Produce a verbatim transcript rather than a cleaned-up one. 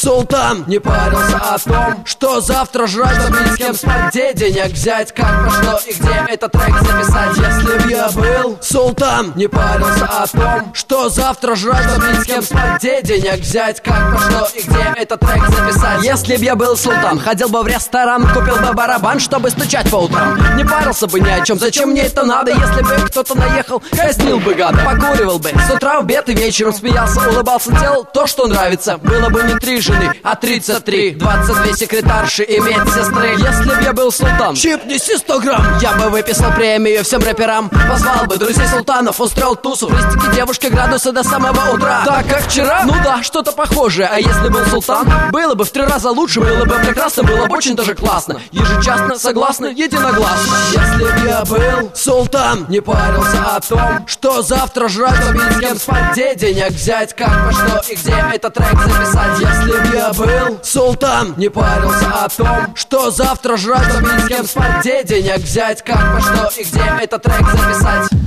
султан, не парился о том, что завтра жрать, чтобы с кем спать, где денег взять, как пошло и где этот трек записать. Если б я был султан, не парился о том, что завтра жрать, чтобы с кем спать, где денег взять, как пошло и где этот трек записать. Если б я был султан, ходил бы в ресторан, купил бы барабан, чтобы стучать по утрам. Не парился бы ни о чем, зачем мне это надо? Если бы кто-то наехал, казнил бы гада. Покуривал бы с утра, в обед и вечером, смеялся, улыбался, делал то, что нравится. Было бы не три жены, а тридцать три, двадцать две секретарши и медсестры. Если б я был султан, чип неси сто грамм, я бы выписал премию всем рэперам. Позвал бы друзей султанов, устроил тусу, христики, девушки, градусы до самого утра. Так как вчера? Ну да, что-то похожее. А если был султан, было бы в три раза лучше, было бы прекрасно, было бы очень даже классно. Ежечасно, согласно, единогласно. Если б я был султан, не парился о том, что завтра жрать, чтобы с кем спать, где денег взять, как пошло и где этот трек записать. Если б я был султан, не парился о том, что завтра жрать, чтобы с кем спать, где денег взять, как пошло и где этот трек записать.